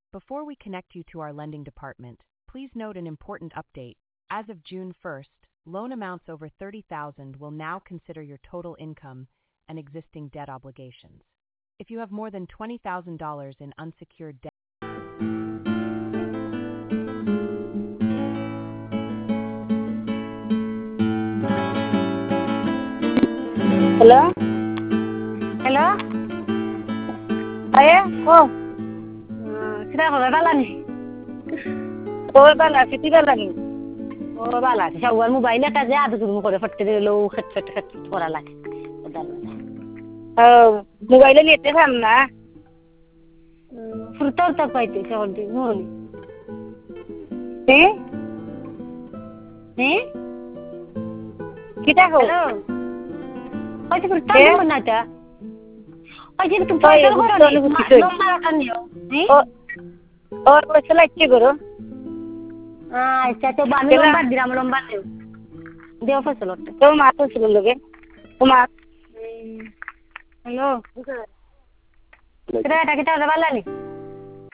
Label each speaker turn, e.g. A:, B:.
A: Before we connect you to our lending department, please note an important update. As of June 1st, loan amounts over $30,000 will now consider your total income and existing debt obligations. If you have more than $20,000 in unsecured debt.
B: Hello?
C: Hello?
B: Aye,
C: Kita kau bala ni?
B: bala, kiti bala ni.
C: Oh bala, syawal mobile ka je aad tu ko fatte lo khat kora la.
B: Mobile ni ete tham na.
C: Furtar tak paite syawal di noli.
B: Kita ko.
C: Hello? Paite furtar mana ta? Paite tu paite kora ni. Lomba kan yo.
B: और पैसा like करो
C: अच्छा तो बामी लंबा dirham लंबा ले देव फसल होते
B: तो मातो से लोगे तो
C: हेलो कितना टाका वाला नहीं